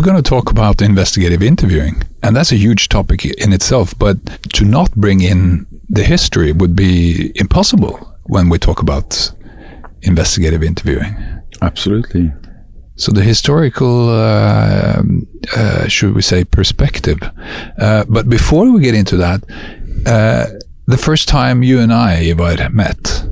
going to talk about investigative interviewing, and that's a huge topic in itself, but to not bring in the history would be impossible when we talk about investigative interviewing. Absolutely. So the historical, should we say, perspective. But before we get into that, the first time you and I, Ivar, met,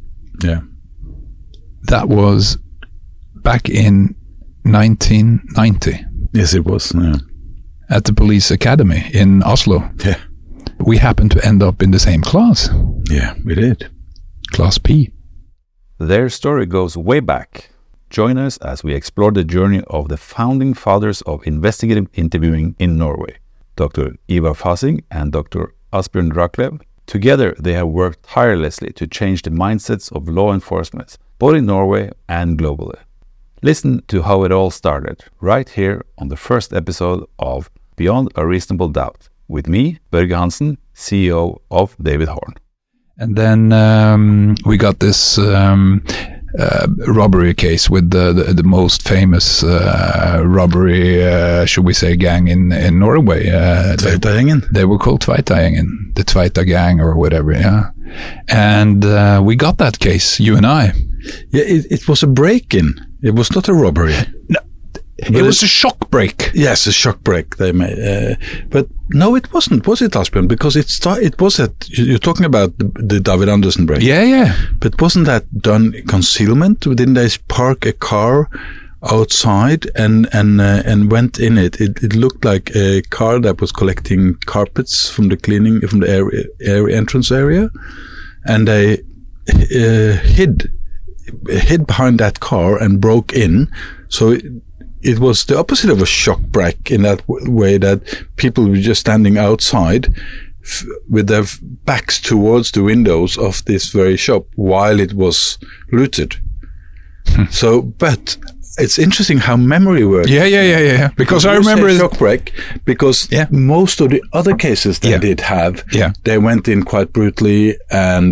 that was back in 1990. Yes, it was. Yeah. At the police academy in Oslo. Yeah. We happened to end up in the same class. Yeah, we did. Class P. Their story goes way back. Join us as we explore the journey of the founding fathers of investigative interviewing in Norway, Dr. Ivar Fasing and Dr. Asbjørn Draklev. Together, they have worked tirelessly to change the mindsets of law enforcement, both in Norway and globally. Listen to how it all started, right here on the first episode of Beyond a Reasonable Doubt, with me, Børge Hansen, CEO of David Horn. And then we got this robbery case with the most famous robbery, should we say, gang in Norway. Tveitagjengen. They were called Tveitagjengen, the Tveita gang or whatever, yeah. And we got that case, you and I. Yeah, it was a break-in. It was not a robbery. No, it was a shock break. Yes, a shock break they made. But no, it wasn't, was it, Asbjørn? Because it was you're talking about the David Andersen break. Yeah. But wasn't that done concealment? Didn't they park a car outside and went in it? It looked like a car that was collecting carpets from the area entrance area, and they hid behind that car and broke in. So it was the opposite of a shock break in that way, that people were just standing outside with their backs towards the windows of this very shop while it was looted. So, but it's interesting how memory works. Yeah. Because I remember shock break, because most of the other cases they did have, they went in quite brutally, and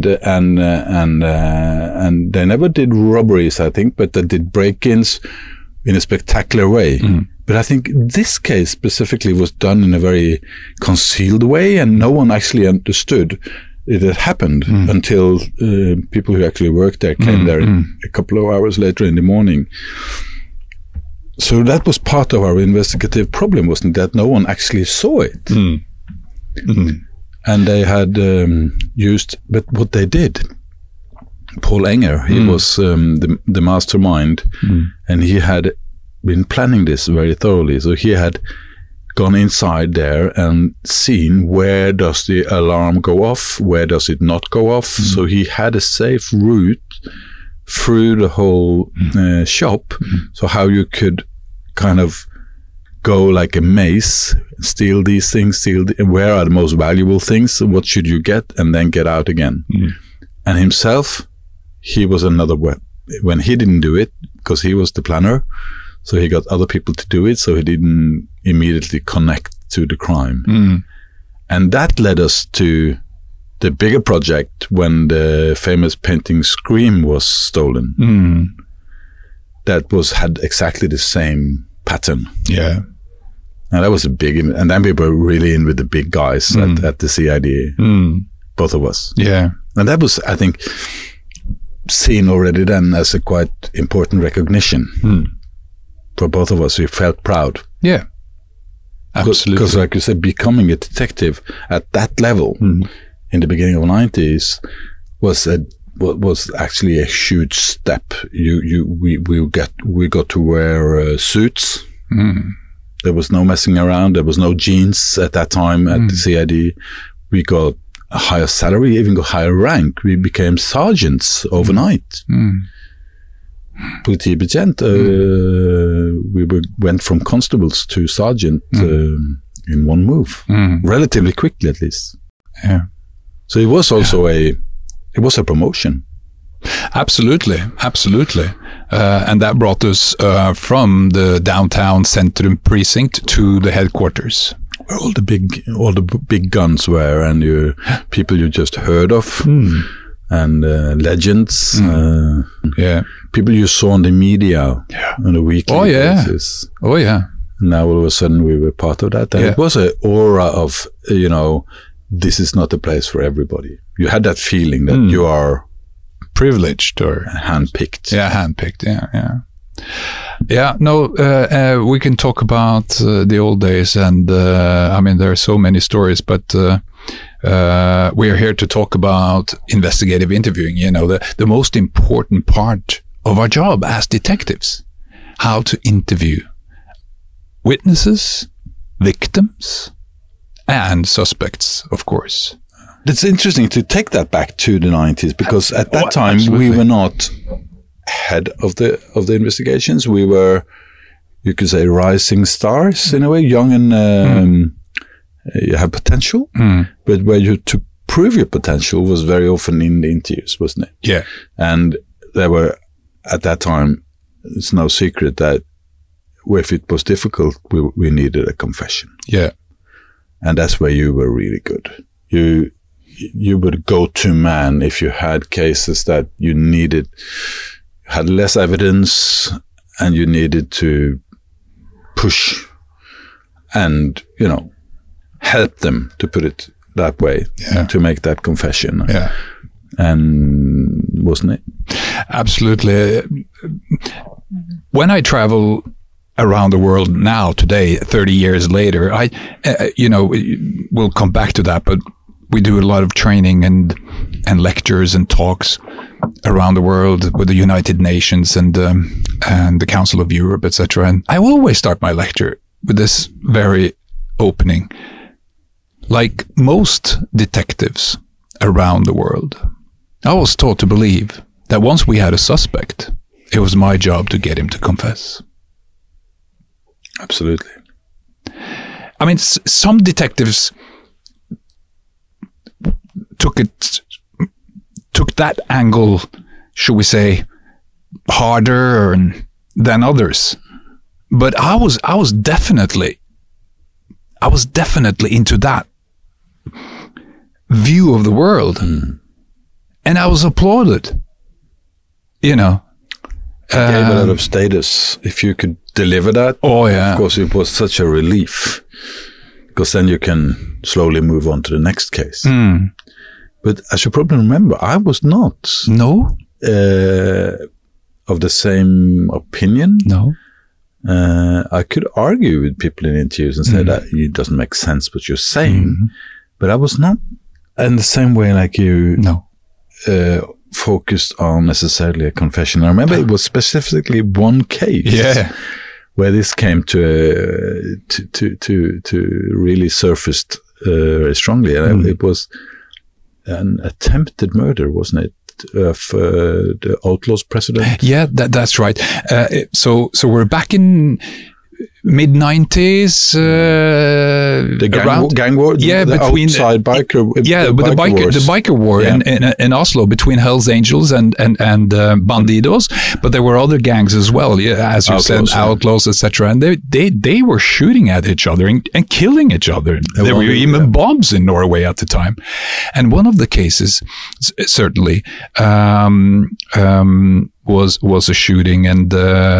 they never did robberies, I think, but they did break-ins in a spectacular way. But I think this case specifically was done in a very concealed way, and no one actually understood it had happened until people who actually worked there came there a couple of hours later in the morning. So that was part of our investigative problem, wasn't it? That no one actually saw it. And they had used, but what they did, Paul Enger, he was the mastermind, and he had been planning this very thoroughly. So he had gone inside there and seen where does the alarm go off, where does it not go off. So he had a safe route through the whole shop, so how you could kind of go like a maze, steal these things, where are the most valuable things, what should you get, and then get out again. And himself, he was another when he didn't do it, because he was the planner, so he got other people to do it, so he didn't immediately connect to the crime. And that led us to the bigger project when the famous painting Scream was stolen. That had exactly the same pattern. Yeah. And that was a big, and then we were really in with the big guys at the CID, both of us. Yeah. And that was, I think, seen already then as a quite important recognition for both of us. We felt proud. Yeah. Absolutely. Because like you said, becoming a detective at that level in the beginning of the 90s was actually a huge step. We got to wear suits. There was no messing around. There was no jeans at that time at the CID. We got a higher salary, even got higher rank. We became sergeants overnight. Politibetjent. We went from constables to sergeant in one move, relatively quickly at least. Yeah. So it was also a promotion. Absolutely. And that brought us from the downtown Centrum precinct to the headquarters. Where all the big guns were, and people you just heard of, and legends. People you saw on the media on a weekly basis. Now all of a sudden we were part of that. And it was an aura of, this is not a place for everybody. You had that feeling that you are privileged or handpicked. Yeah, handpicked. Yeah. Yeah, no, we can talk about the old days, and there are so many stories, but we are here to talk about investigative interviewing, the most important part of our job as detectives, how to interview witnesses, victims, and suspects, of course. It's interesting to take that back to the 90s, because at that time absolutely. we were not head of the investigations. We were, you could say, rising stars in a way, young and you have potential, but where you to prove your potential was very often in the interviews, wasn't it? Yeah. And there were, at that time, it's no secret that if it was difficult, we needed a confession. Yeah. And that's where you were really good. You would go-to man if you had cases that you had less evidence and you needed to push and, help them, to put it that way, to make that confession. Yeah. And wasn't it? Absolutely. When I travel around the world now, today, 30 years later, we'll come back to that, but we do a lot of training and lectures and talks around the world with the United Nations and the Council of Europe, etc. And I will always start my lecture with this very opening. Like most detectives around the world, I was taught to believe that once we had a suspect, it was my job to get him to confess. Absolutely. Some detectives took that angle, should we say, harder than others. But I was definitely into that view of the world, and I was applauded. Gave a lot of status if you could deliver that. Oh yeah, of course, it was such a relief, because then you can slowly move on to the next case. But as you probably remember, I was not of the same opinion. No. I could argue with people in interviews and say that it doesn't make sense what you're saying, but I was not in the same way like you. No. Focused on necessarily a confession. I remember it was specifically one case where this came to really surfaced very strongly, and it was an attempted murder, wasn't it, of the Outlaws president? Yeah, that's right. So we're back in mid-90s. The gang war? Yeah, the between outside biker. The biker war in Oslo between Hells Angels and Bandidos, but there were other gangs as well. Yeah, as you said, Outlaws, etc. And they were shooting at each other and killing each other. There were even bombs in Norway at the time. And one of the cases, certainly, was a shooting, and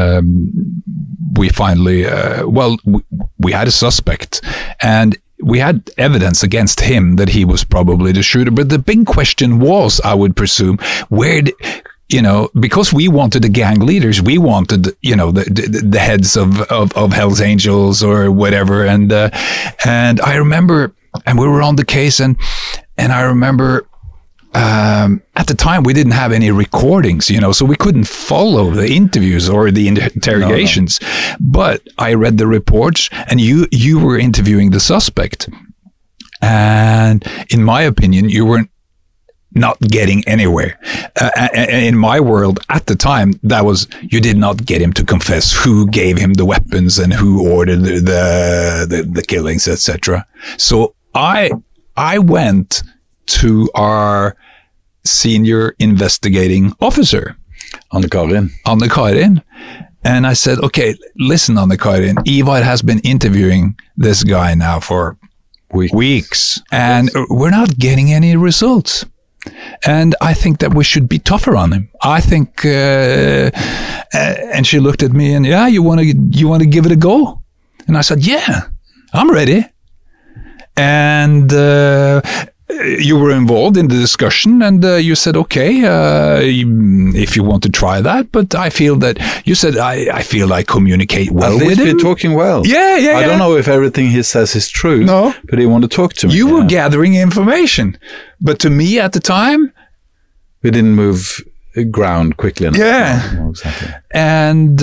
we finally, we had a suspect, and we had evidence against him that he was probably the shooter. But the big question was, I would presume, because we wanted the gang leaders, we wanted, the heads of Hells Angels or whatever. And I remember, and we were on the case, and I remember, at the time, we didn't have any recordings, so we couldn't follow the interviews or the interrogations. No. But I read the reports, and you were interviewing the suspect. And in my opinion, you were not getting anywhere. In my world at the time, that was, you did not get him to confess who gave him the weapons and who ordered the killings, etc. So I went to our senior investigating officer, Anne Karin, and I said, okay, listen, Anne Karin, Ivar has been interviewing this guy now for weeks, and we're not getting any results. And I think that we should be tougher on him. I think, and she looked at me and, you want to give it a go? And I said, yeah, I'm ready. And you were involved in the discussion, and you said, okay, if you want to try that, but I feel that, you said, I feel I communicate well with him. At least we're talking well. Yeah. I don't know if everything he says is true, no, but he wanted to talk to me. You were gathering information, but to me at the time, we didn't move ground quickly enough. Yeah. No, exactly. And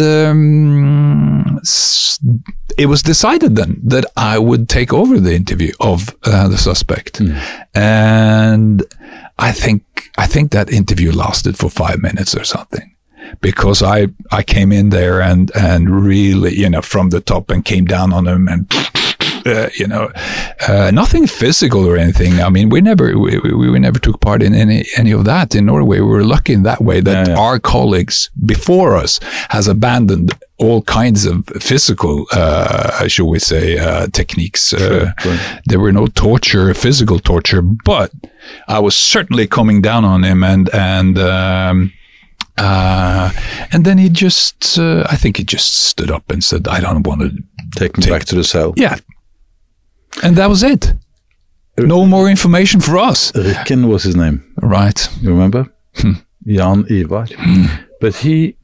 it was decided then that I would take over the interview of the suspect. And I think that interview lasted for 5 minutes or something, because I came in there and really, from the top, and came down on him and nothing physical or anything. I mean, we never took part in any of that in Norway. We were lucky in that way that our colleagues before us has abandoned all kinds of physical, shall we say, techniques. Sure. There were no physical torture, but I was certainly coming down on him, and then he just, I think he just stood up and said, I don't want to take me back to the cell. Yeah. And that was it. No more information for us. Rikken was his name. Right. You remember? Jan Ivar. But he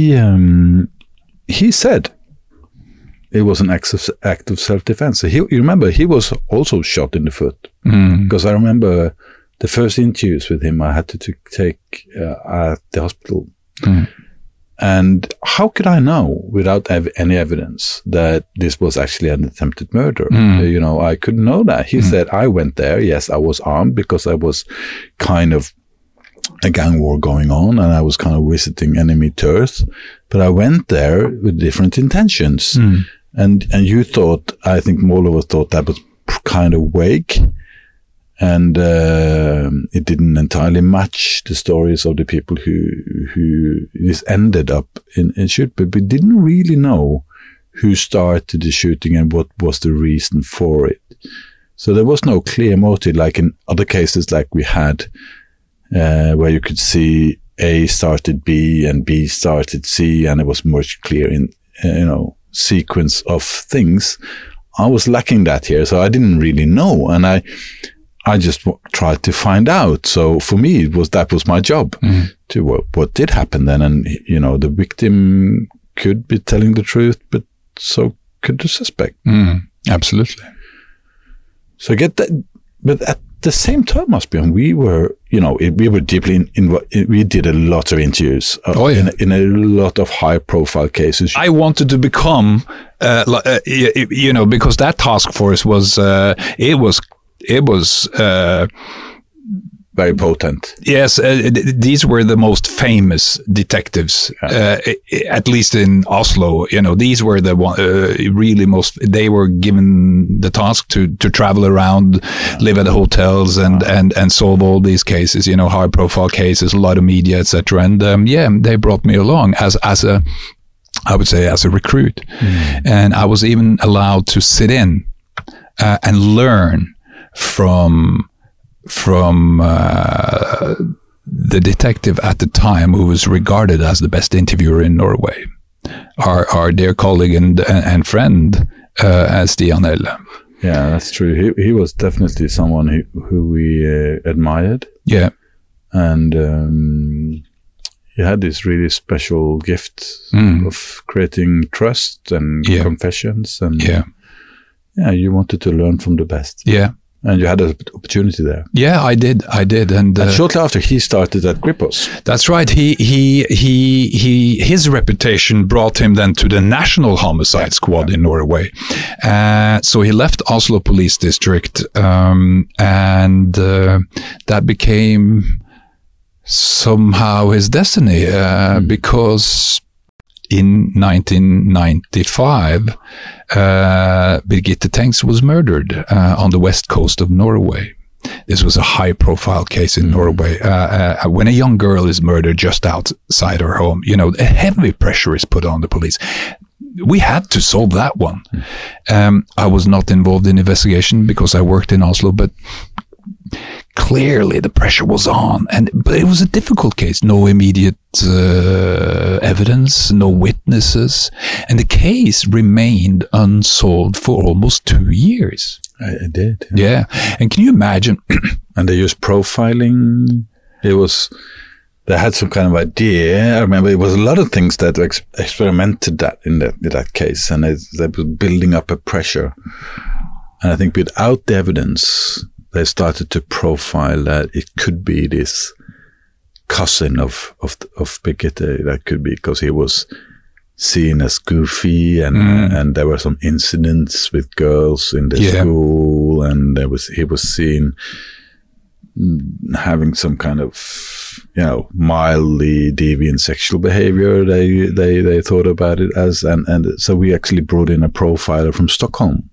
said it was an act of self-defense. So you remember, he was also shot in the foot. Because I remember the first interviews with him I had to take at the hospital. And how could I know, without any evidence, that this was actually an attempted murder? I couldn't know that. He said, I went there. Yes, I was armed because I was kind of a gang war going on, and I was kind of visiting enemy turf. But I went there with different intentions. And you thought, I think all of us thought that was kind of vague. And it didn't entirely match the stories of the people who this ended up in shoot, but we didn't really know who started the shooting and what was the reason for it. So there was no clear motive, like in other cases, like we had, where you could see A started B and B started C, and it was much clear in sequence of things. I was lacking that here, so I didn't really know, and I just tried to find out. So for me, that was my job to what did happen then. And, the victim could be telling the truth, but so could the suspect. Absolutely. So I get that. But at the same time, Asbjørn, we were deeply we did a lot of interviews in a lot of high profile cases. I wanted to become, because that task force was, it was very potent. Yes, these were the most famous detectives, at least in Oslo. These were the really most. They were given the task to travel around, live at the hotels, and solve all these cases. High profile cases, a lot of media, etc. And they brought me along as a, I would say, as a recruit, and I was even allowed to sit in and learn from the detective at the time, who was regarded as the best interviewer in Norway, our dear colleague and friend, Stian Elle. Yeah, that's true. He was definitely someone who we admired. Yeah, and he had this really special gift of creating trust and confessions, and you wanted to learn from the best. Yeah. And you had an opportunity there. Yeah, I did. And shortly after, he started at Kripos. That's right. His reputation brought him then to the National Homicide Squad in Norway. So he left Oslo Police District, and that became somehow his destiny, because in 1995, Birgitte Tengs was murdered on the west coast of Norway. This was a high-profile case in Norway. When a young girl is murdered just outside her home, a heavy pressure is put on the police. We had to solve that one. I was not involved in investigation because I worked in Oslo, but clearly the pressure was on, but it was a difficult case. No immediate evidence, no witnesses, and the case remained unsolved for almost 2 years. It did. Yeah. And can you imagine? And they used profiling. They had some kind of idea. I remember it was a lot of things that experimented that in that case, and they were building up a pressure. And I think without the evidence, they started to profile that it could be this cousin of Birgitte. That could be because he was seen as goofy, and there were some incidents with girls in the school, and he was seen having some kind of, mildly deviant sexual behavior. They thought about it as, and so we actually brought in a profiler from Stockholm.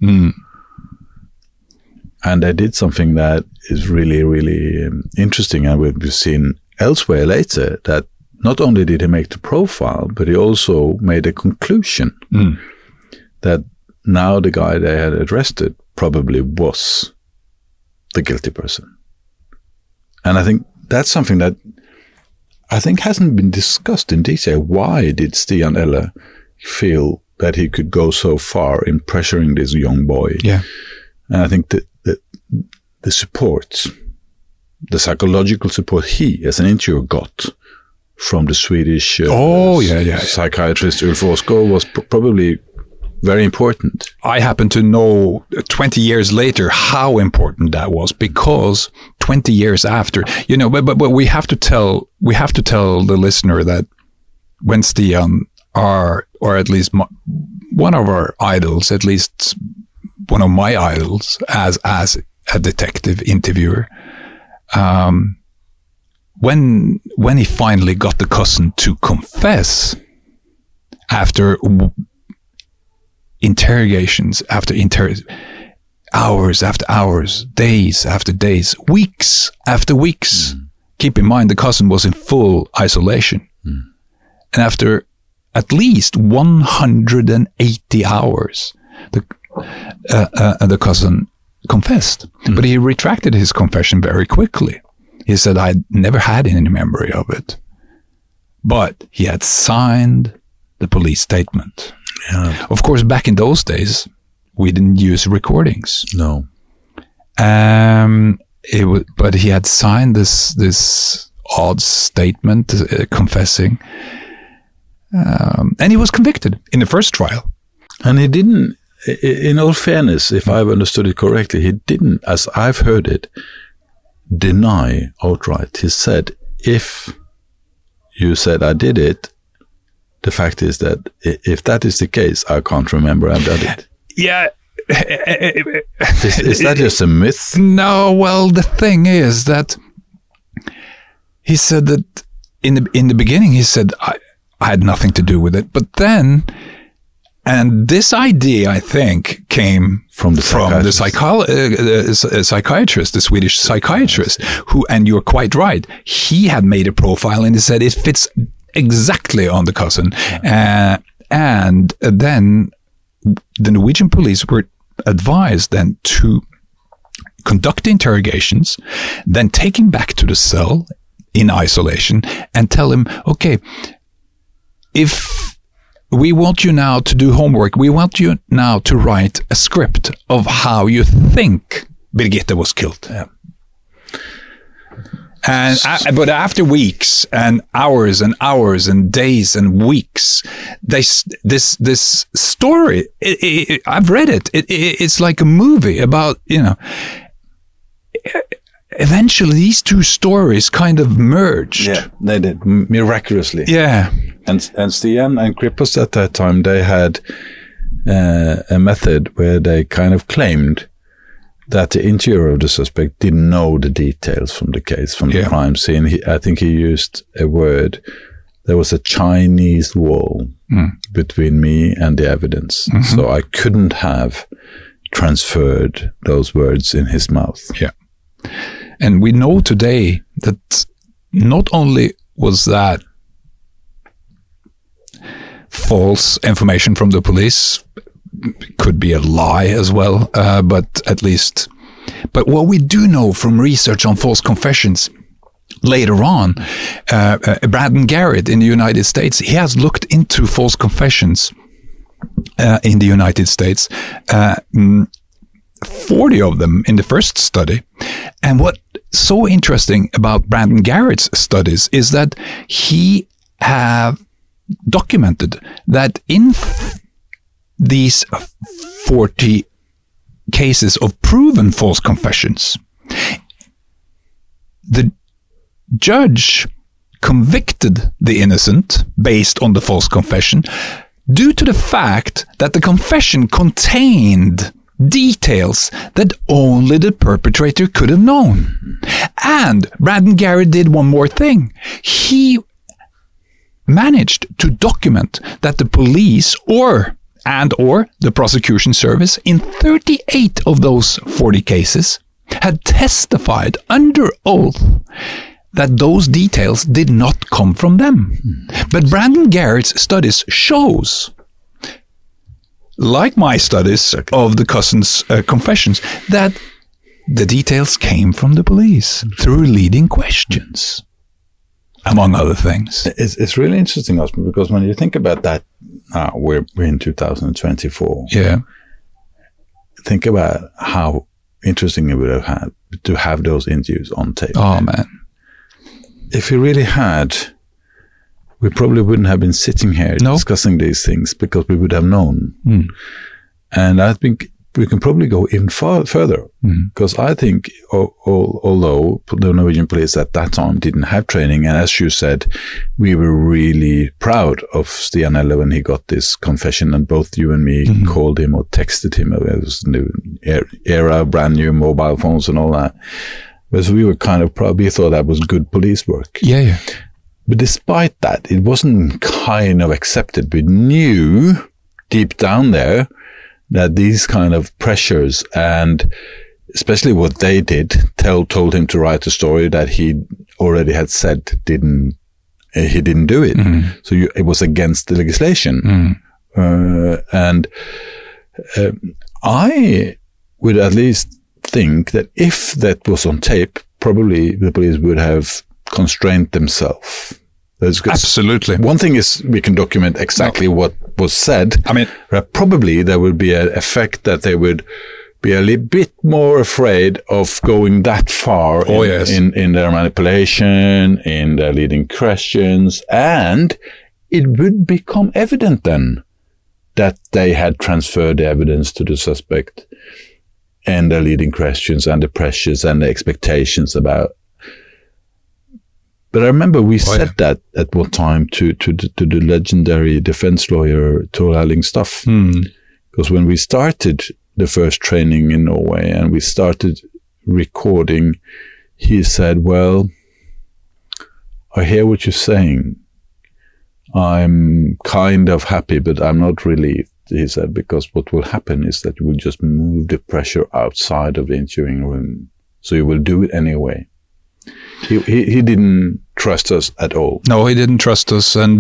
And they did something that is really, really interesting, and we've seen elsewhere later that not only did he make the profile, but he also made a conclusion that now the guy they had arrested probably was the guilty person. And I think that's something that I think hasn't been discussed in detail. Why did Stian Elle feel that he could go so far in pressuring this young boy? Yeah. And I think that the support, the psychological support he, as an interviewer, got from the Swedish psychiatrist Ulf Åsgaard was probably very important. I happen to know 20 years later how important that was, because 20 years after, but we have to tell the listener that when Stian, or at least one of our idols, at least one of my idols as a detective interviewer, when he finally got the cousin to confess after interrogations after hours after hours, days after days, weeks after weeks. Keep in mind, the cousin was in full isolation. And after at least 180 hours, the cousin confessed. But he retracted his confession very quickly. He said, "I never had any memory of it." But he had signed the police statement. Yeah. Of course, back in those days, we didn't use recordings. No. But he had signed this odd statement confessing, and he was convicted in the first trial. And he didn't, in all fairness, if I've understood it correctly, he didn't, as I've heard it, deny outright. He said, if you said I did it, the fact is that if that is the case, I can't remember I've done it. Yeah. Is that just a myth? No, well, the thing is that he said that in the beginning, he said, I had nothing to do with it. But then, and this idea, I think, came from the psychiatrist, the Swedish psychiatrist, who, and you're quite right, he had made a profile and he said it fits exactly on the cousin. And then the Norwegian police were advised then to conduct the interrogations, then take him back to the cell in isolation and tell him, okay, if we want you now to do homework, we want you now to write a script of how you think Birgitte was killed. Yeah. And but after weeks and hours and days and weeks, this story, I've read it. It's like a movie about, eventually these two stories kind of merged. Yeah, they did, miraculously. Yeah. And Stian and Kripos at that time, they had a method where they kind of claimed that the interviewer of the suspect didn't know the details from the case, from the crime scene. I think he used a word. There was a Chinese wall between me and the evidence. Mm-hmm. So I couldn't have transferred those words in his mouth. Yeah. And we know today that not only was that false information from the police, could be a lie as well, but what we do know from research on false confessions, later on, Brandon Garrett in the United States, he has looked into false confessions in the United States, 40 of them in the first study. And what's so interesting about Brandon Garrett's studies is that he have documented that in these 40 cases of proven false confessions, the judge convicted the innocent based on the false confession due to the fact that the confession contained details that only the perpetrator could have known. And Brandon Garrett did one more thing. He managed to document that the police or the prosecution service in 38 of those 40 cases had testified under oath that those details did not come from them. But Brandon Garrett's studies shows, like my studies of the cousin's confessions, that the details came from the police through leading questions, among other things. It's really interesting, Oscar, because when you think about that, we're in 2024. Yeah. Think about how interesting it would have had to have those interviews on tape. Oh, man. If we really had, we probably wouldn't have been sitting here discussing these things, because we would have known. And I think we can probably go even further, because I think although the Norwegian police at that time didn't have training, and as you said, we were really proud of Stian Elle when he got this confession, and both you and me called him or texted him. It was new era, brand new mobile phones and all that. But we were kind of proud. We thought that was good police work. Yeah. But despite that, it wasn't kind of accepted. We knew deep down there that these kind of pressures, and especially what they did, told him to write a story that he already had said he didn't do it. So it was against the legislation. And I would at least think that if that was on tape, probably the police would have constrained themselves. Absolutely. One thing is we can document exactly what was said. I mean, probably there would be an effect that they would be a little bit more afraid of going that far in their manipulation, in their leading questions, and it would become evident then that they had transferred the evidence to the suspect, and the leading questions and the pressures and the expectations about. But I remember we said that at one time to the legendary defense lawyer Tor Erling Staff, because when we started the first training in Norway and we started recording, he said, "Well, I hear what you're saying. I'm kind of happy, but I'm not relieved," he said, "because what will happen is that you will just move the pressure outside of the interviewing room. So you will do it anyway." He didn't trust us at all. No, he didn't trust us, and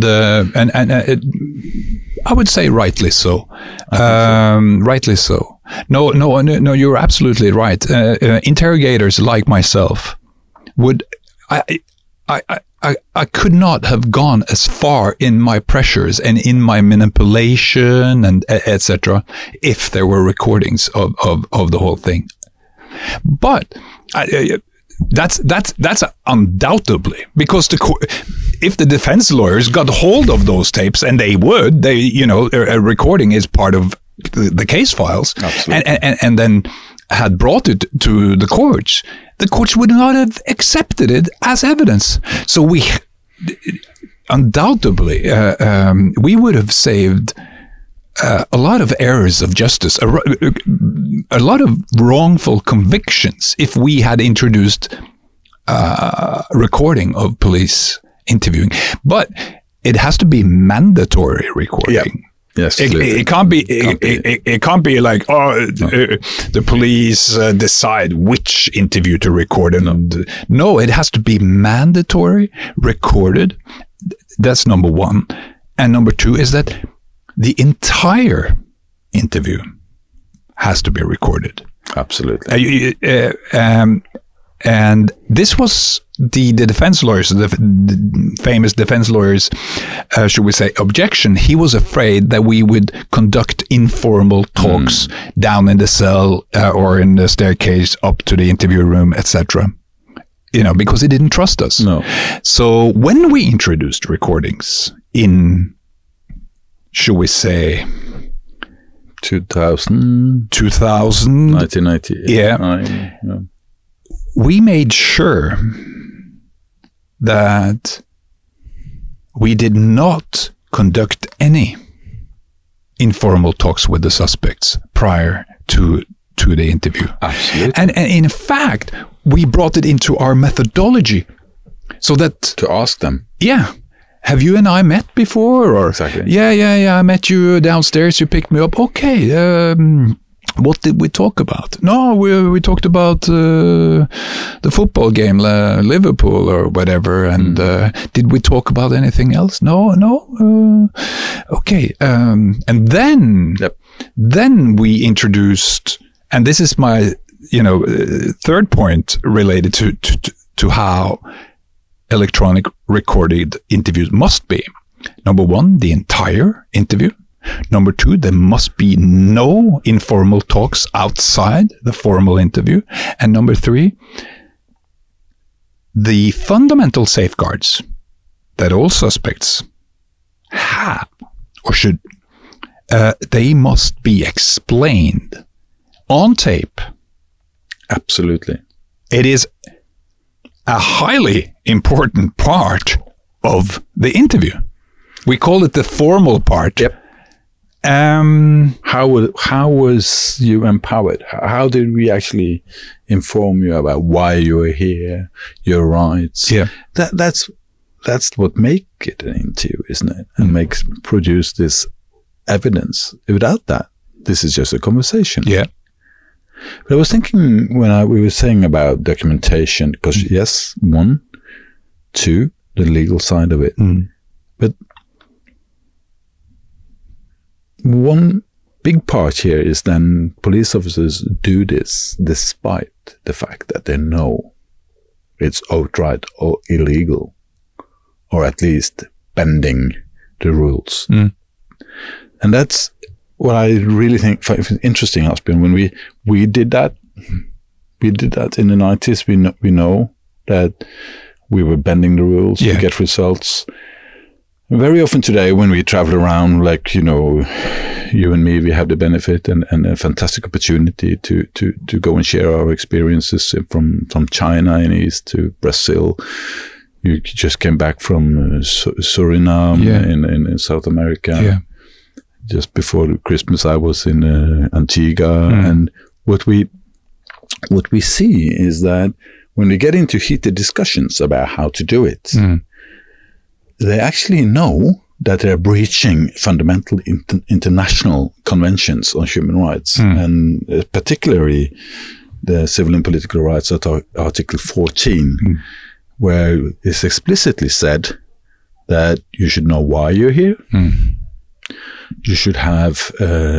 I would say rightly so. Rightly so. No, you're absolutely right. Interrogators like myself would, I could not have gone as far in my pressures and in my manipulation and etc. if there were recordings of the whole thing. But that's undoubtedly, because if the defense lawyers got hold of those tapes, and a recording is part of the case files, and then had brought it to the courts would not have accepted it as evidence. So we undoubtedly we would have saved a lot of errors of justice, a lot of wrongful convictions, if we had introduced recording of police interviewing. But it has to be mandatory recording. Yeah. Yes, it can't be. It can't be like, the police decide which interview to record. No, it has to be mandatory, recorded. That's number one. And number two is that the entire interview has to be recorded. Absolutely. And this was the defense lawyers, the famous defense lawyers, should we say, objection. He was afraid that we would conduct informal talks down in the cell or in the staircase up to the interview room, etc. Because he didn't trust us. No. So when we introduced recordings in, should we say, 2000, 1990, yeah. We made sure that we did not conduct any informal talks with the suspects prior to the interview. Absolutely. And in fact, we brought it into our methodology so that... To ask them. Yeah. Have you and I met before? Or exactly. Yeah. I met you downstairs. You picked me up. Okay. What did we talk about? No, we talked about the football game, Liverpool or whatever. And did we talk about anything else? No. Okay. And then we introduced, and this is my third point related to how electronic recorded interviews must be. Number one, the entire interview. Number two, there must be no informal talks outside the formal interview. And number three, the fundamental safeguards that all suspects have or should, they must be explained on tape. Absolutely. It is a highly important part of the interview. We call it the formal part. Yep. How was you empowered? How did we actually inform you about why you are here, your rights? Yeah. That's what makes it an interview, isn't it? And produce this evidence. Without that, this is just a conversation. Yeah. But I was thinking when we were saying about documentation, because yes, one, two, the legal side of it. But one big part here is then police officers do this despite the fact that they know it's outright or illegal, or at least bending the rules. And that's what I really think interesting, Asbjørn. When we did that in the 90s. We know that we were bending the rules to get results. Very often today, when we travel around, like, you and me, we have the benefit and a fantastic opportunity to go and share our experiences from China in East to Brazil. You just came back from Suriname in South America. Yeah. Just before Christmas, I was in Antigua, and what we see is that when we get into heated discussions about how to do it, they actually know that they're breaching fundamental international conventions on human rights, and particularly the Civil and Political Rights Article 14, where it's explicitly said that you should know why you're here. You should have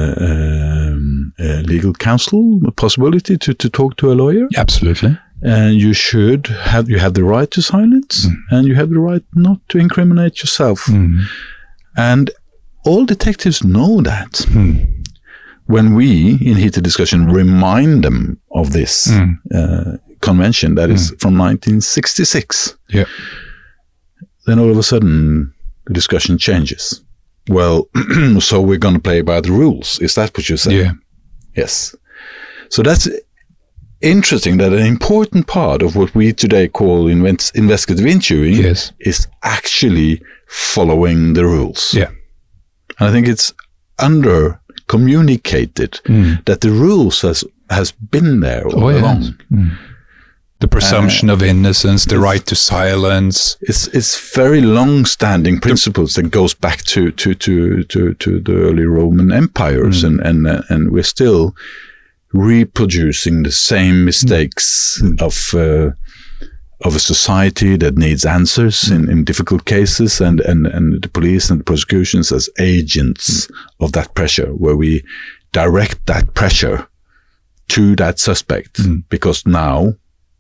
legal counsel, a possibility to talk to a lawyer. Absolutely. And you have the right to silence, and you have the right not to incriminate yourself. And all detectives know that. When we, in heated discussion, remind them of this convention that is from 1966, then all of a sudden the discussion changes. Well, so we're going to play by the rules. Is that what you're saying? Yeah. Yes. So that's interesting, that an important part of what we today call investigative interviewing is actually following the rules. Yeah. And I think it's under-communicated that the rules has been there all along. The presumption of innocence, the right to silence. It's very long-standing principles that goes back to the early Roman empires, and we're still reproducing the same mistakes of a society that needs answers in difficult cases, and the police and the prosecutions as agents of that pressure, where we direct that pressure to that suspect, because now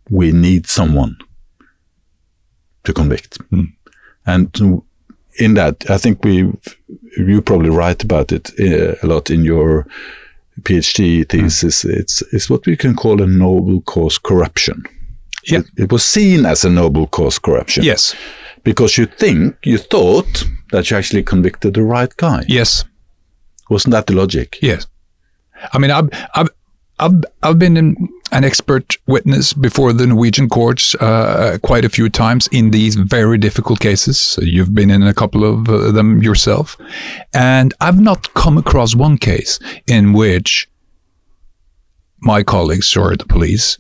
we need someone to convict. And in that, I think you probably write about it a lot in your PhD thesis. It's what we can call a noble cause corruption. Yeah. It was seen as a noble cause corruption. Yes. Because you thought that you actually convicted the right guy. Yes. Wasn't that the logic? Yes. I mean, I've been an expert witness before the Norwegian courts quite a few times in these very difficult cases. You've been in a couple of them yourself. And I've not come across one case in which my colleagues or the police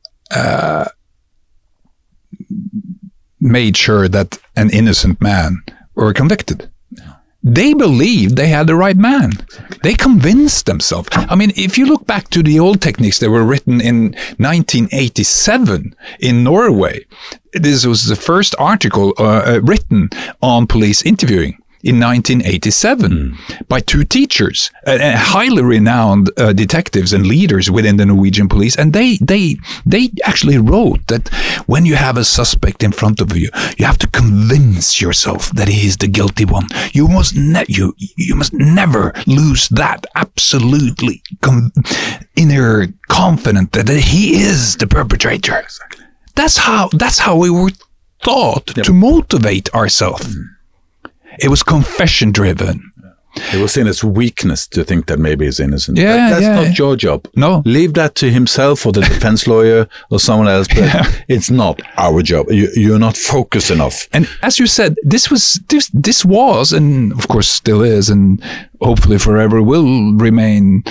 made sure that an innocent man were convicted. They believed they had the right man. They convinced themselves. I mean, if you look back to the old techniques that were written in 1987 in Norway, this was the first article written on police interviewing in 1987 by two teachers, highly renowned detectives and leaders within the Norwegian police. And they actually wrote that when you have a suspect in front of you, you have to convince yourself that he is the guilty one. You must you must never lose that absolutely inner confidence that he is the perpetrator. That's how we were taught to motivate ourselves. It was confession driven. It was seen as weakness to think that maybe he's innocent. Yeah, that's not your job. No. Leave that to himself or the defense lawyer or someone else. But it's not our job. You're not focused enough. And as you said, this was, and of course still is, and hopefully forever will remain.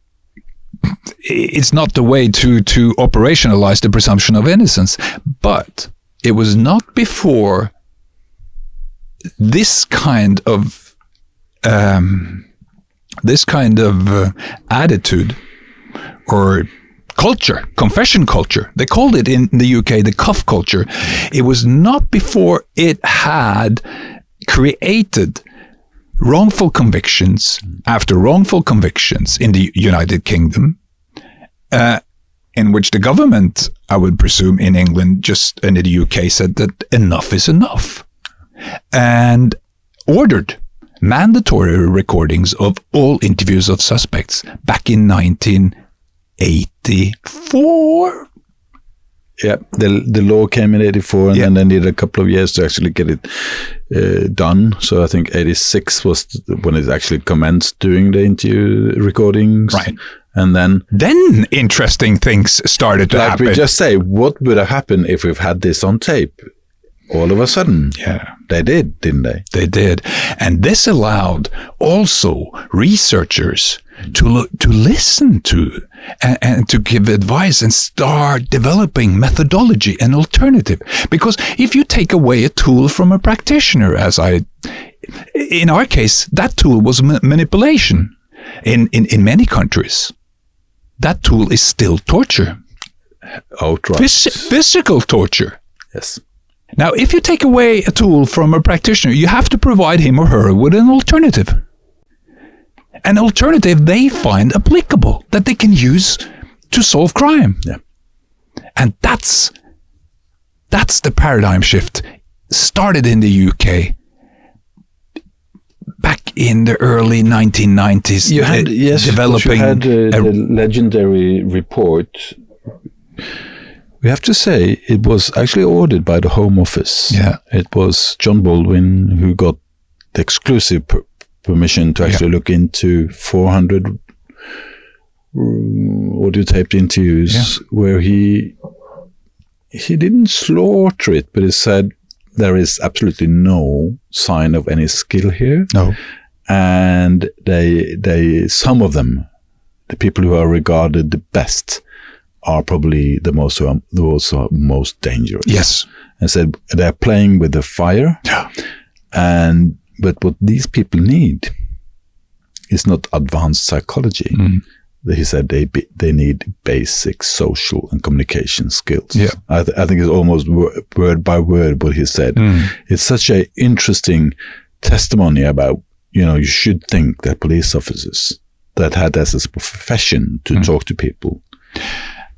It's not the way to operationalize the presumption of innocence, but it was not before this kind of attitude or culture, confession culture. They called it in the UK the cuff culture. It was not before it had created wrongful convictions after wrongful convictions in the United Kingdom, in which the government, I would presume in England, and in the UK, said that enough is enough, and ordered mandatory recordings of all interviews of suspects back in 1984. Yeah, the law came in 84, and then they needed a couple of years to actually get it done. So I think 86 was when it actually commenced doing the interview recordings. Right. And then interesting things started to happen. We just say, what would have happened if we've had this on tape? All of a sudden, they did, didn't they? They did. And this allowed also researchers to listen to and to give advice and start developing methodology and alternative. Because if you take away a tool from a practitioner, in our case, that tool was manipulation. In many countries, that tool is still torture. Outright. Physical torture. Yes. Now, if you take away a tool from a practitioner, you have to provide him or her with an alternative. An alternative they find applicable, that they can use to solve crime. Yeah. And that's the paradigm shift. Started in the UK back in the early 1990s. You had the legendary report. We have to say it was actually ordered by the Home Office. Yeah. It was John Baldwin who got the exclusive permission to actually look into 400 audio taped interviews where he didn't slaughter it, but he said there is absolutely no sign of any skill here. No. And some of them, the people who are regarded the best, are probably the most dangerous. Yes. And said they're playing with the fire. Yeah. But what these people need is not advanced psychology. He said they need basic social and communication skills. Yeah. I think it's almost word by word what he said. It's such an interesting testimony about, you should think that police officers that had as a profession to talk to people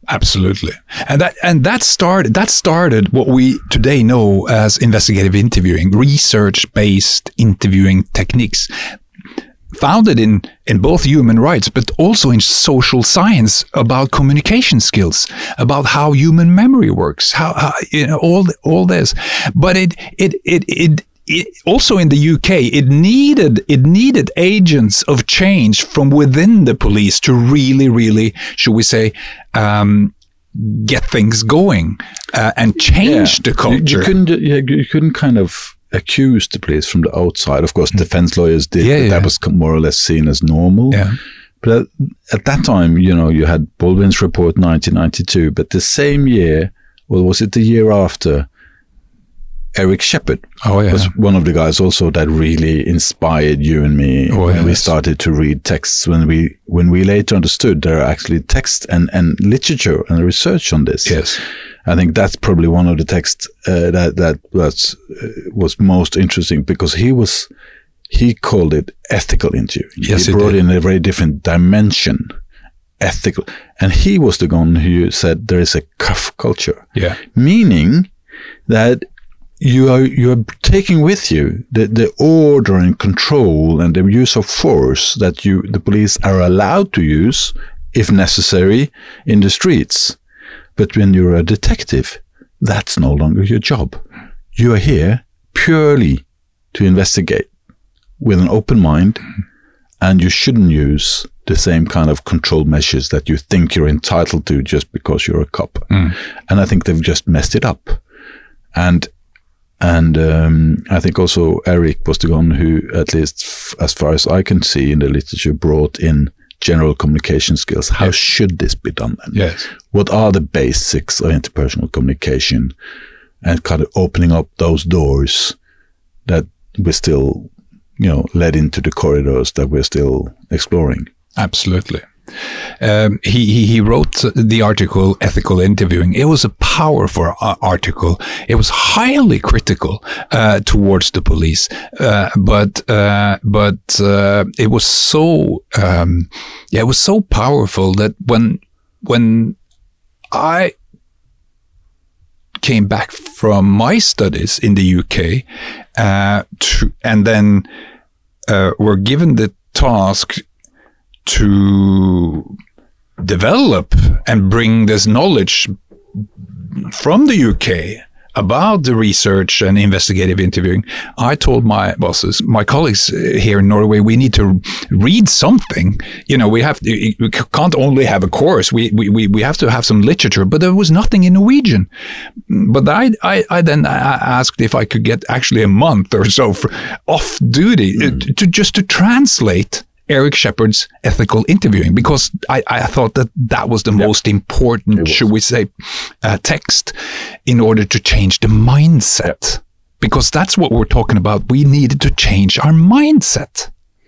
Absolutely. And that started what we today know as investigative interviewing, research-based interviewing techniques, founded in both human rights, but also in social science, about communication skills, about how human memory works, how all this. But it also in the UK, it needed agents of change from within the police to really, should we say, get things going and change the culture. You couldn't kind of accuse the police from the outside. Of course, defense lawyers did, but that was more or less seen as normal. Yeah. But at that time, you had Baldwin's report 1992, but the same year, or was it the year after, Eric Shepherd was one of the guys also that really inspired you and me when we started to read texts, when we later understood there are actually texts and literature and research on this. Yes. I think that's probably one of the texts that was most interesting, because he called it ethical interviewing. Yes, he brought in a very different dimension, ethical, and he was the one who said there is a cuff culture, meaning that you are taking with you the order and control and the use of force that the police are allowed to use, if necessary, in the streets. But when you're a detective, that's no longer your job. You are here purely to investigate with an open mind, and you shouldn't use the same kind of control measures that you think you're entitled to just because you're a cop. And I think they've just messed it up. And I think also Eric was the one who, at least as far as I can see in the literature, brought in general communication skills. How should this be done then? Yes. What are the basics of interpersonal communication, and kind of opening up those doors that we're still, led into the corridors that we're still exploring. Absolutely. He wrote the article "Ethical Interviewing." It was a powerful article. It was highly critical towards the police, but it was so it was so powerful that when I came back from my studies in the UK, and then were given the task to develop and bring this knowledge from the UK about the research and investigative interviewing, I told my bosses, my colleagues here in Norway, we need to read something. We can't only have a course. We have to have some literature, but there was nothing in Norwegian. But I then asked if I could get actually a month or so off duty to translate Eric Shepherd's Ethical Interviewing, because I thought that was the most important, should we say, text in order to change the mindset. Because that's what we're talking about. We needed to change our mindset.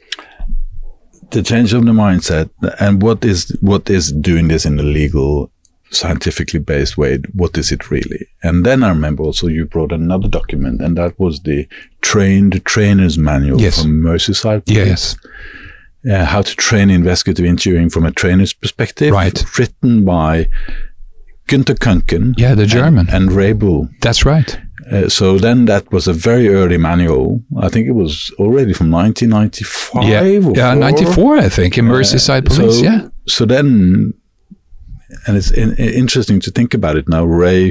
The change of the mindset, and what is doing this in a legal, scientifically based way, what is it really? And then I remember also you brought another document, and that was the trainer's manual from Merseyside Police. Yes. How to train investigative interviewing from a trainer's perspective, written by Günther Könken, the German, and Ray Bull. That's right. So then that was a very early manual. I think it was already from 1995 or 94, I think, in Merseyside Police. So then, and it's interesting to think about it now. Ray,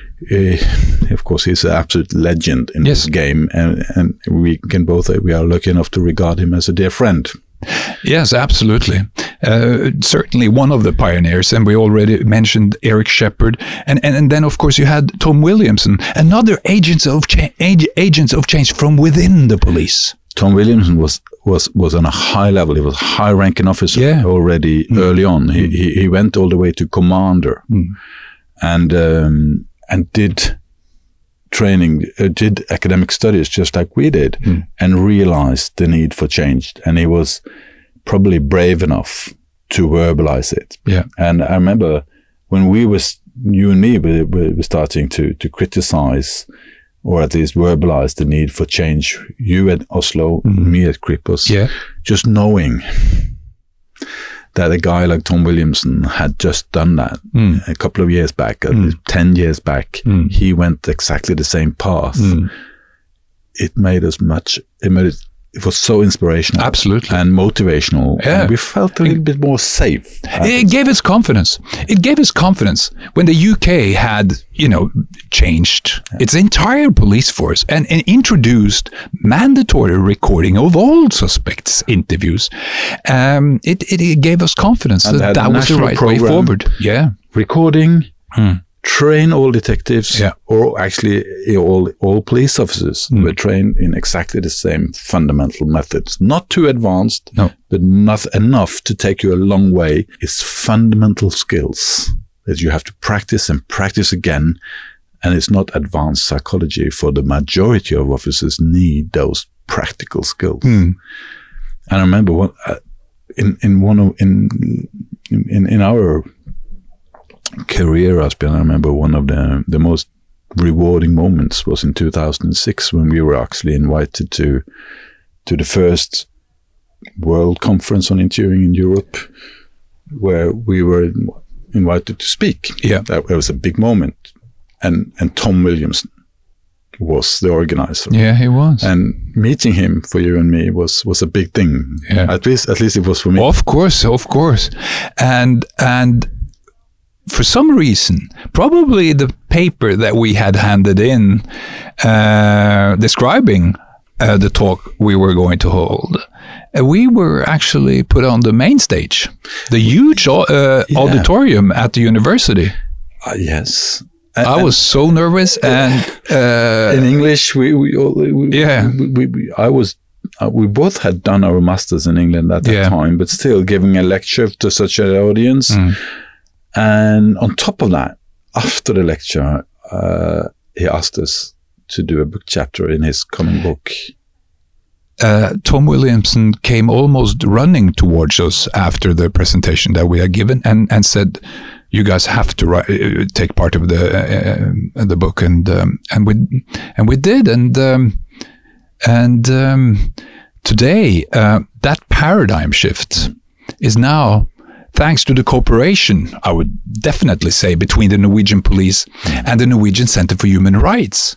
of course, he's an absolute legend in this game, and we are lucky enough to regard him as a dear friend. Yes, absolutely. Certainly one of the pioneers, and we already mentioned Eric Shepherd, and then of course you had Tom Williamson, another agents of change from within the police. Tom Williamson was on a high level. He was a high-ranking officer already early on. He went all the way to commander, and did training, did academic studies just like we did, and realized the need for change. And he was probably brave enough to verbalize it. Yeah. And I remember when you and me were starting to criticize, or at least verbalize the need for change, you at Oslo, me at Kripos, just knowing that a guy like Tom Williamson had just done that a couple of years back, 10 years back. He went exactly the same path. It made us it was so inspirational. Absolutely. And motivational. Yeah. And we felt a little bit more safe. It gave us confidence. It gave us confidence when the UK had, changed its entire police force and introduced mandatory recording of all suspects' interviews. It gave us confidence that was the right way forward. Yeah. Recording, train all detectives, or actually all police officers were trained in exactly the same fundamental methods. Not too advanced, but not enough to take you a long way. It's fundamental skills that you have to practice and practice again. And it's not advanced psychology. For the majority of officers need those practical skills. And I remember in our career, Asbjørn, I remember one of the most rewarding moments was in 2006 when we were actually invited to the first World Conference on Interviewing in Europe, where we were invited to speak. Yeah, that was a big moment, and Tom Williamson was the organizer. Yeah, he was. And meeting him for you and me was a big thing. Yeah. At least it was for me. Of course. And for some reason, probably the paper that we had handed in describing the talk we were going to hold, we were actually put on the main stage, the huge auditorium at the university. Yes. I was so nervous, and in English, we both had done our masters in England at that time, but still giving a lecture to such an audience. And on top of that, after the lecture, he asked us to do a book chapter in his coming book. Tom Williamson came almost running towards us after the presentation that we had given, and said, "You guys have to take part of the book," and we did, and today that paradigm shift is now, thanks to the cooperation, I would definitely say, between the Norwegian police and the Norwegian Center for Human Rights.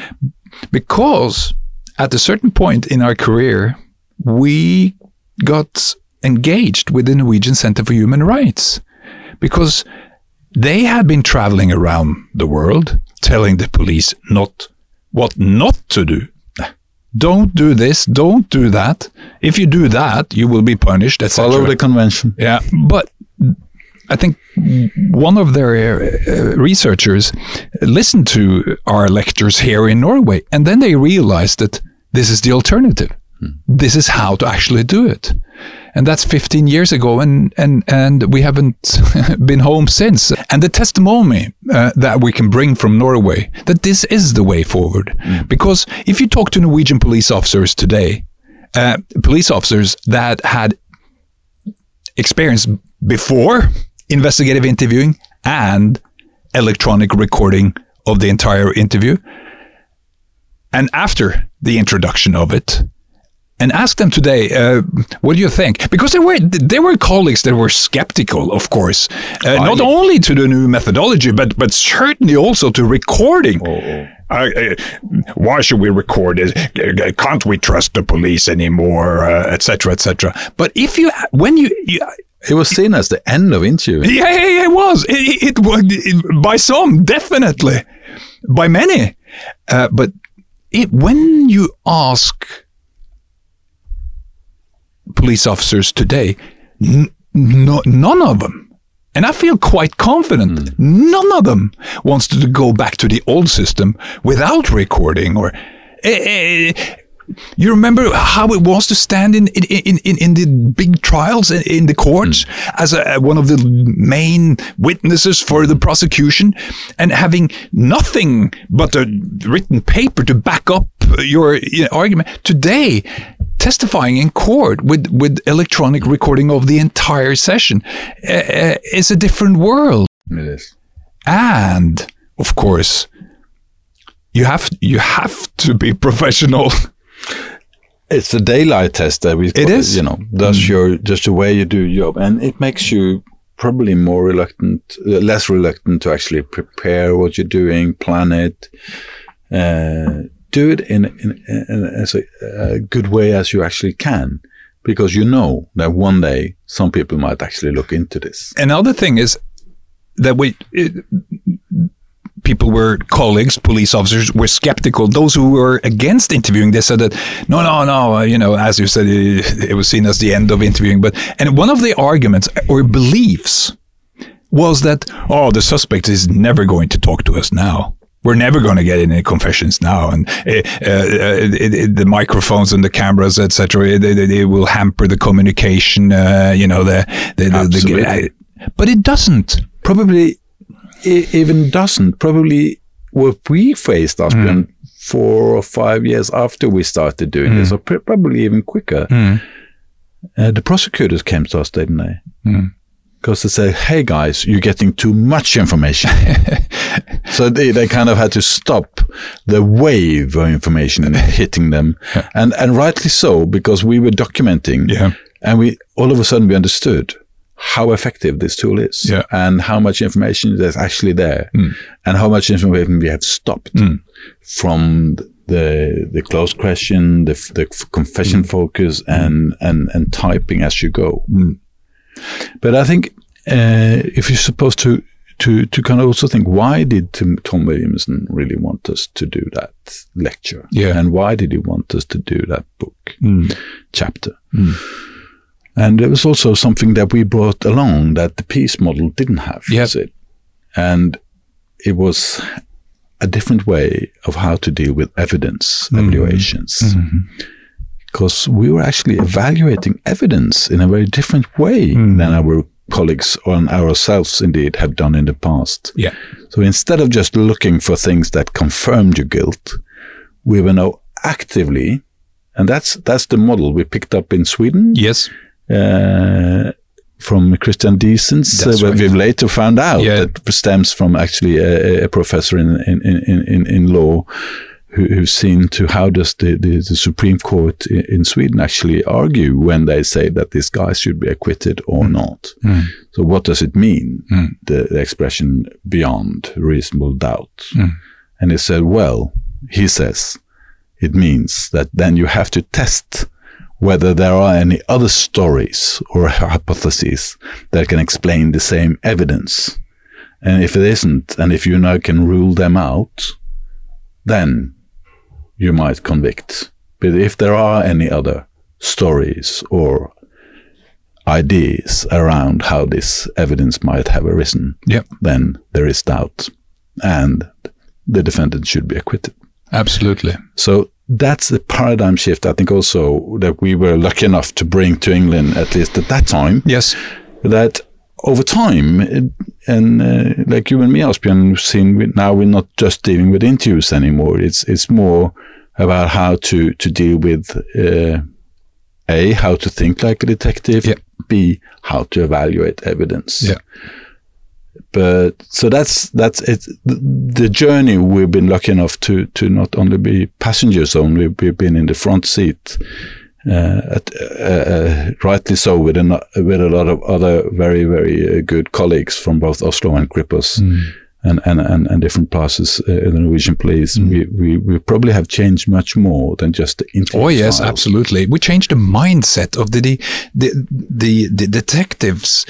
Because at a certain point in our career, we got engaged with the Norwegian Center for Human Rights, because they had been traveling around the world telling the police what not to do. Don't do this, don't do that. If you do that, you will be punished, etc. Follow the convention. Yeah, but I think one of their researchers listened to our lectures here in Norway, and then they realized that this is the alternative. This is how to actually do it. And that's 15 years ago, and we haven't been home since. And the testimony that we can bring from Norway, that this is the way forward. Because if you talk to Norwegian police officers today, police officers that had experience before investigative interviewing and electronic recording of the entire interview, and after the introduction of it, and ask them today, what do you think? Because there were colleagues that were skeptical, of course, not only to the new methodology, but certainly also to recording. Why should we record it? Can't we trust the police anymore, etc., etc. But when you it was seen as the end of interviewing. Yeah, it was. It was by some, definitely, by many. But when you ask police officers today, none of them, and I feel quite confident, none of them wants to go back to the old system without recording. Or you remember how it was to stand in the big trials in the courts as one of the main witnesses for the prosecution, and having nothing but a written paper to back up your argument. Today, testifying in court with electronic recording of the entire session is a different world. It is. And of course, you have to be professional. it's a daylight test that we. It is. Does just the way you do your job, and it makes you probably less reluctant to actually prepare what you're doing, plan it, do it in as a good way as you actually can, because you know that one day some people might actually look into this. Another thing is that people were colleagues, police officers were skeptical. Those who were against interviewing, they said that no, as you said, it was seen as the end of interviewing. And one of the arguments or beliefs was that, the suspect is never going to talk to us now. We're never going to get any confessions now, and the microphones and the cameras, etc. They will hamper the communication. But it doesn't. Probably. It even doesn't. Probably what we faced, Asbjørn, 4 or 5 years after we started doing this, or probably even quicker, the prosecutors came to us, didn't they? Because they said, hey guys, you're getting too much information. So they kind of had to stop the wave of information hitting them. And rightly so, because we were documenting, and we all of a sudden we understood how effective this tool is, and how much information is actually there, and how much information we have stopped from the closed question, the confession focus, and typing as you go. But I think if you're supposed to kind of also think, why did Tom Williamson really want us to do that lecture, and why did he want us to do that book chapter? And it was also something that we brought along that the peace model didn't have. Yes. And it was a different way of how to deal with evidence evaluations. Because we were actually evaluating evidence in a very different way than our colleagues and ourselves indeed have done in the past. Yeah. So instead of just looking for things that confirmed your guilt, we were now actively, and that's the model we picked up in Sweden. Yes. From Christian Diesens, we've later found out that stems from actually a professor in law who's seen to how does the Supreme Court in Sweden actually argue when they say that this guy should be acquitted or not. So what does it mean, the expression beyond reasonable doubt? And he said, he says, it means that then you have to test whether there are any other stories or hypotheses that can explain the same evidence. And if it isn't, and if you now can rule them out, then you might convict. But if there are any other stories or ideas around how this evidence might have arisen, then there is doubt, and the defendant should be acquitted. Absolutely. So that's the paradigm shift, I think, also that we were lucky enough to bring to England, at least at that time. Yes. That over time, and like you and me, Asbjørn, now we're not just dealing with interviews anymore. It's more about how to deal with A, how to think like a detective, B, how to evaluate evidence. Yeah. But so that's it. The journey we've been lucky enough to not only be passengers only, we've been in the front seat, rightly so, with a lot of other very, very good colleagues from both Oslo and Kripos and different places in the Norwegian police. We probably have changed much more than just the interview. Oh yes, style. absolutely. We changed the mindset of the detectives,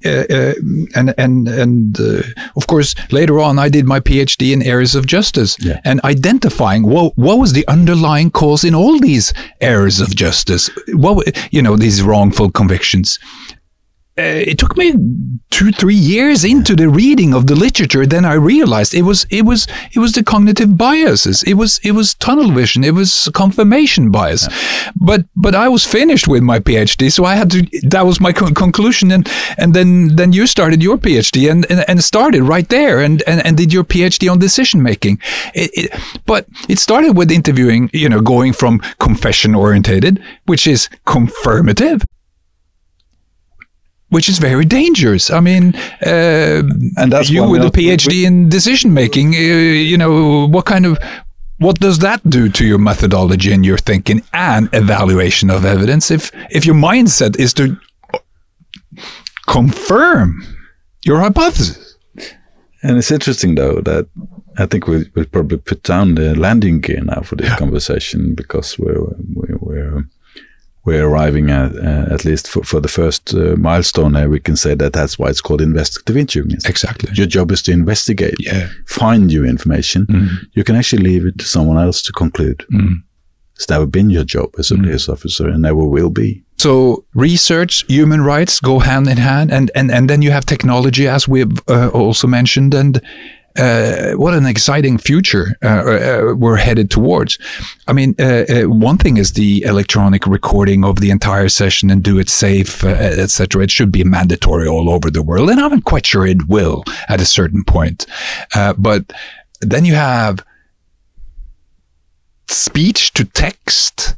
and of course later on I did my PhD in areas of justice and identifying what was the underlying cause in all these areas of justice. These wrongful convictions. It took me 2-3 years into the reading of the literature. Then I realized it was the cognitive biases. It was tunnel vision. It was confirmation bias. But I was finished with my PhD, so I had to. That was my conclusion. And then you started your PhD and started right there and did your PhD on decision making. But it started with interviewing. Going from confession orientated, which is confirmative, which is very dangerous. I mean, and that's you with a PhD in decision making. what does that do to your methodology and your thinking and evaluation of evidence if your mindset is to confirm your hypothesis? And it's interesting, though, that I think we'll probably put down the landing gear now for this conversation, because we're arriving at least for the first milestone here. We can say that that's why it's called investigative interviewing. Exactly. Your job is to investigate, find new information. You can actually leave it to someone else to conclude. It's never been your job as a police officer, and never will be. So research, human rights go hand in hand, and then you have technology, as we've also mentioned, and what an exciting future we're headed towards. I mean, one thing is the electronic recording of the entire session and do it safe, etc. It should be mandatory all over the world, and I'm quite sure it will at a certain point. But then you have speech to text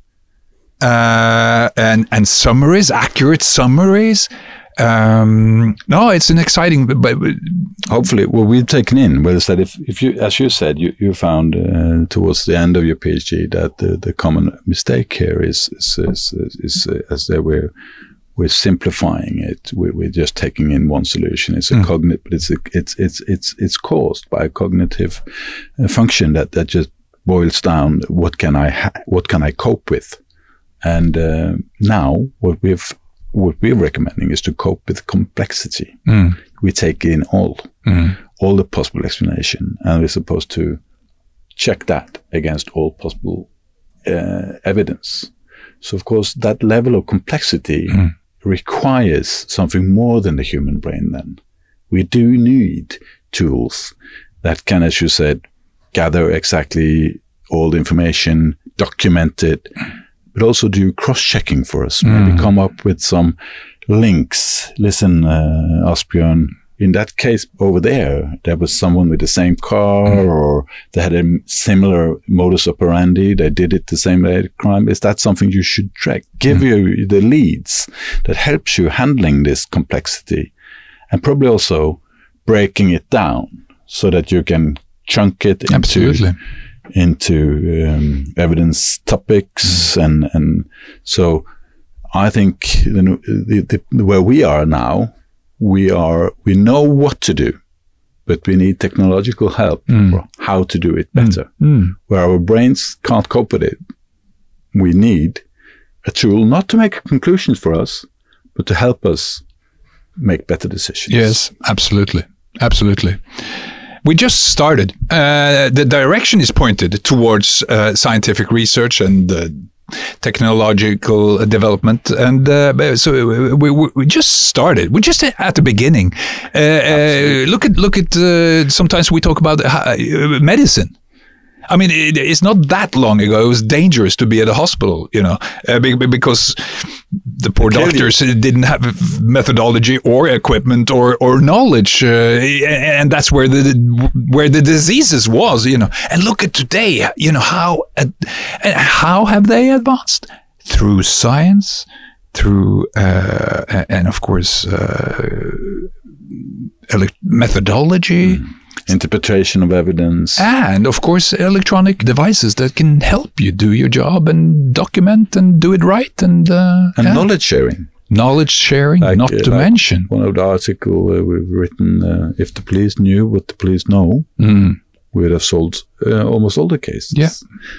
and summaries, accurate summaries. No, it's an exciting, but hopefully what we've taken in was that if you, as you said, you found towards the end of your PhD that the common mistake here is as they we're simplifying it. We're just taking in one solution. It's a cognitive, but it's caused by a cognitive function that just boils down. What can I cope with? And now what we're recommending is to cope with complexity. We take in all the possible explanation, and we're supposed to check that against all possible evidence. So, of course, that level of complexity requires something more than the human brain then. We do need tools that can, as you said, gather exactly all the information, document it, but also do cross-checking for us. Maybe come up with some links. Listen, Asbjørn, in that case over there was someone with the same car, or they had a similar modus operandi. They did it the same way crime. Is that something you should track? Give you the leads that helps you handling this complexity, and probably also breaking it down so that you can chunk it into evidence topics, and so I think where we are now, we know what to do, but we need technological help for how to do it better. Where our brains can't cope with it, we need a tool not to make conclusions for us, but to help us make better decisions. Yes, absolutely. We just started. The direction is pointed towards scientific research and technological development, and so we just started. We're just at the beginning. Look at. Sometimes we talk about medicine. I mean, it's not that long ago. It was dangerous to be at a hospital, because the poor doctors didn't have methodology or equipment or knowledge, and that's where the diseases was, And look at today, how have they advanced? Through science, through and of course methodology. Interpretation of evidence. And, of course, electronic devices that can help you do your job and document and do it right. And knowledge sharing. Knowledge sharing, not to mention. One of the articles we've written, if the police knew what the police know, we would have solved almost all the cases. Yeah.